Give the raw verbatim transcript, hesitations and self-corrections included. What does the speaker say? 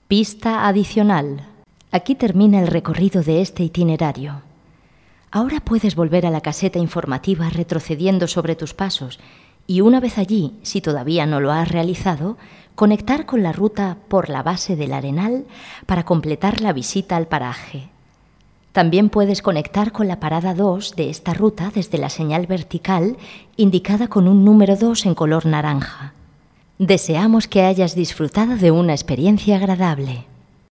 Pista adicional. Aquí termina el recorrido de este itinerario. Ahora puedes volver a la caseta informativa retrocediendo sobre tus pasos y una vez allí, si todavía no lo has realizado, conectar con la ruta por la base del Arenal para completar la visita al paraje. También puedes conectar con la parada dos de esta ruta desde la señal vertical indicada con un número dos en color naranja. Deseamos que hayas disfrutado de una experiencia agradable.